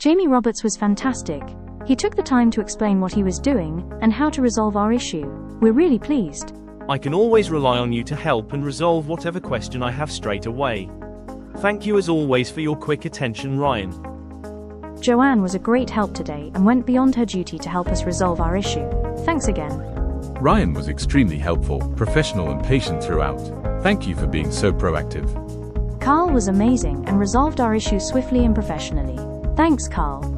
Jamie Roberts was fantastic. He took the time to explain what he was doing and how to resolve our issue. We're really pleased. I can always rely on you to help and resolve whatever question I have straight away. Thank you as always for your quick attention, Ryan. Joanne was a great help today and went beyond her duty to help us resolve our issue. Thanks again. Ryan was extremely helpful, professional and patient throughout. Thank you for being so proactive. Carl was amazing and resolved our issue swiftly and professionally. Thanks, Carl.